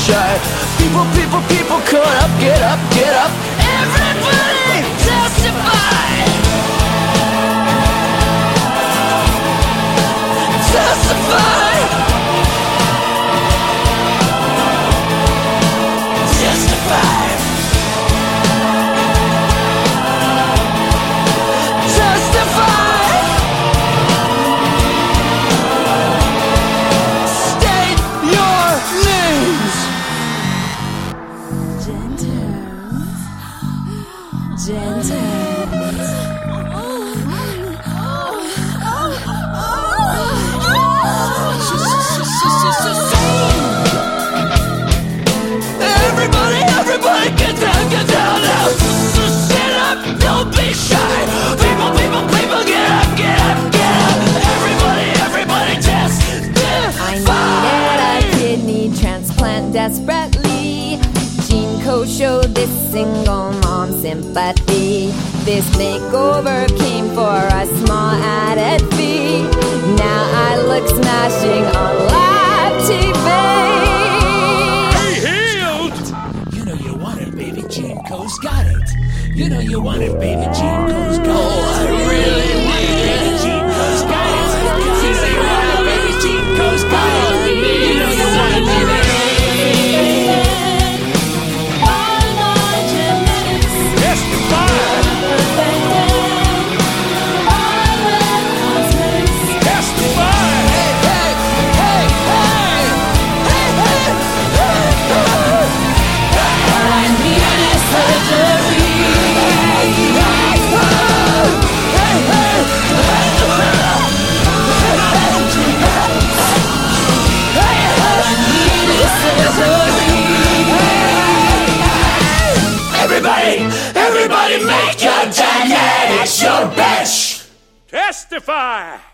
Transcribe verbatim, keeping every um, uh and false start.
shy. People, people, people, come up, get up, get up. Everybody testify. Testify. Testify. Everybody, everybody, get down, get down now. Stand up, don't be shy. People, people, people, get up, get up, get up. Everybody, everybody, testify. I needed a kidney transplant desperately. GeneCo showed this single mom sympathy. This makeover came for a small added fee. Now I look smashing on live T V. Be healed! You know you want it, baby. GeneCo's got it. You know you want it, baby. GeneCo's got it. Oh, I really need it. Baby, GeneCo's got it. You know you want it, baby. GeneCo's got it. You know you want it, baby. Everybody, everybody make your genetics your bitch! Testify!